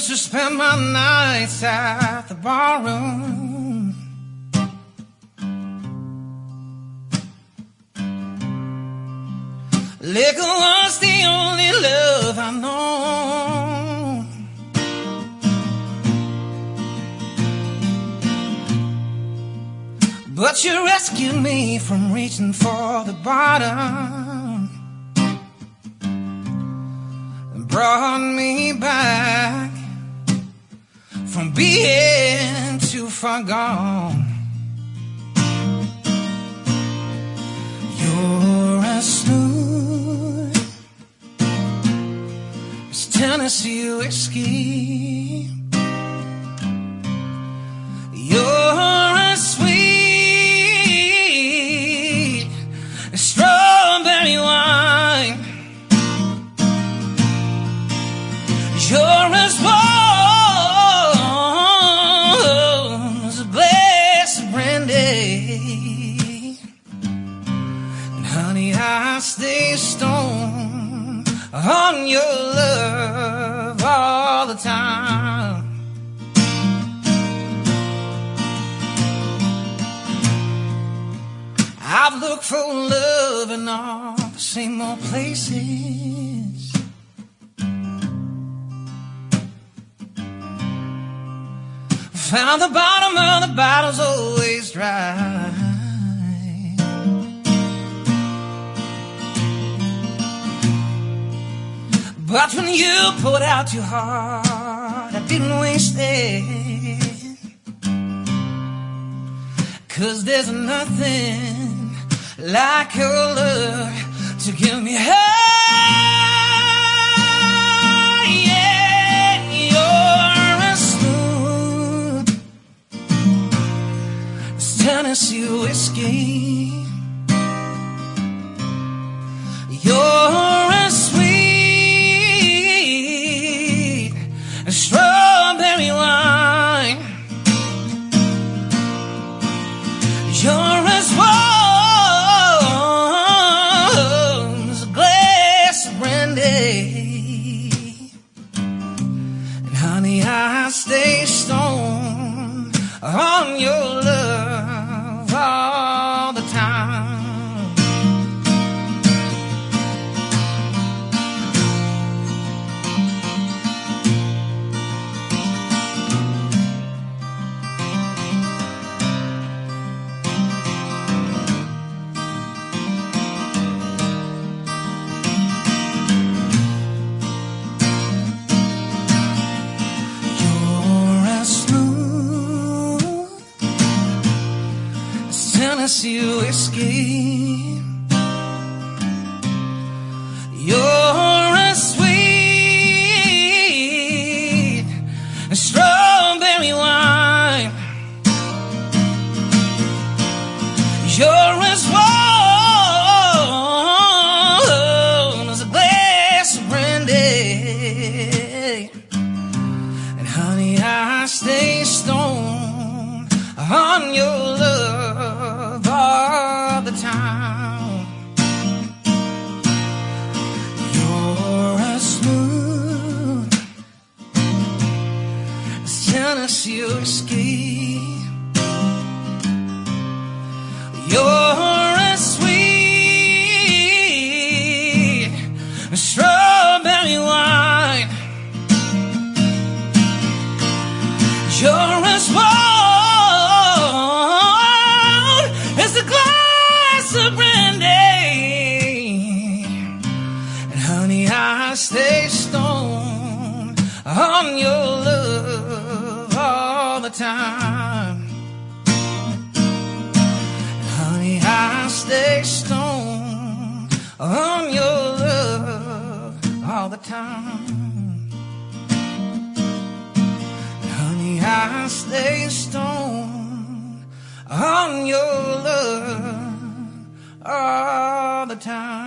used to spend my nights at the barroom. Liquor was the only love I know. But you rescued me from reaching for the bottom and brought me back from being too far gone. You're as smooth as Tennessee whiskey. You're as sweet as strawberry wine. You're as warm as a glass of brandy. And honey, I stay stoned on your love all the time. I've looked for love in all the same old places. Found the bottom of the bottle's always dry. But when you poured out your heart, I didn't waste it. 'Cause there's nothing like your love to give me high. Yeah, you're as smooth as Tennessee whiskey. You're as sweet as strawberry wine. You're as warm as a glass of brandy. And honey, I stay stoned on your love all the time. Tennessee whiskey. You're as sweet as strawberry wine. You're as warm as a glass of brandy. And honey, I stay stoned on your love all the time. You're as smooth as Tennessee whiskey. You're as sweet as strawberry wine. You're as warm as the glass of brandy. And honey, I stay stoned on your love all the time. And honey, I stay stoned on your love all the time. And honey, I stay stoned on your love all the time.